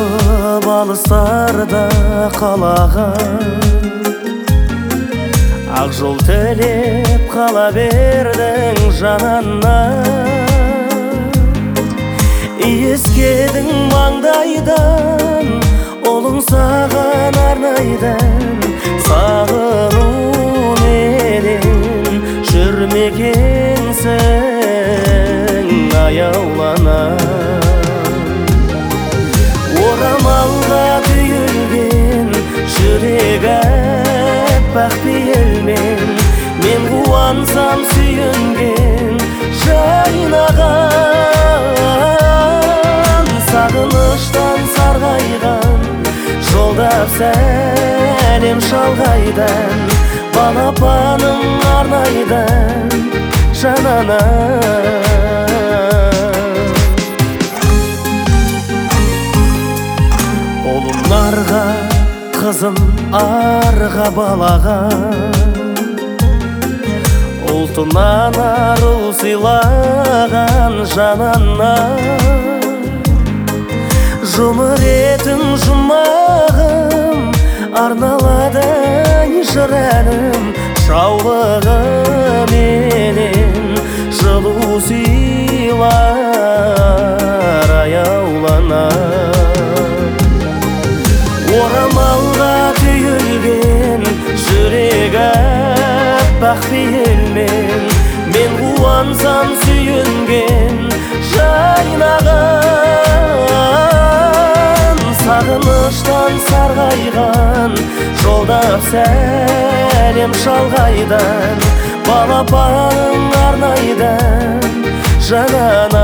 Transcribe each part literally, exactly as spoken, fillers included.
ұшып алыстарда қалаған ақ жол тілеп қала бердің жананнан иіскедің маңдайдан ұлың саған арнайдан сағыну менен жүрмекенсің аяулана орамалға түйілген жүрек аппақ пейілмен мен қуансам сүйінген жайнаған сағыныштан сарғайған жолдап сәлем шалғайдан балапаным арнайдан жанана ұлымнарға қызым арға балаған ұлтынан ару сыйлаған жанана жұмыр етің жұмағым арналады жыр әнім шаулығы менен жылу сыйлар аяулана орамалға түйілген жүрек аппақ пейілмен мен қуансам сүйінген жайнаған сағыныштан сарғайған жолдап сәлем шалғайдан балапаның арнайдан жанана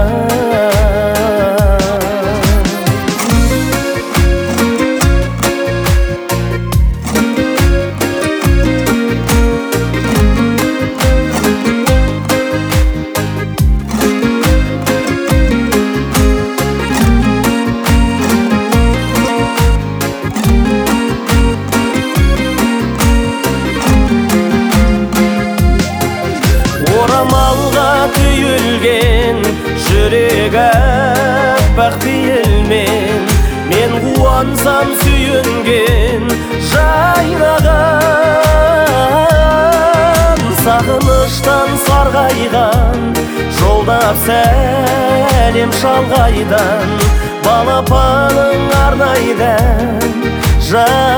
орамалға түйілген жүрек аппақ пейілмен мен қуансам сүйінген жайнаған сағыныштан сарғайған жолдап сәлем шалғайдан балапаның арнайдан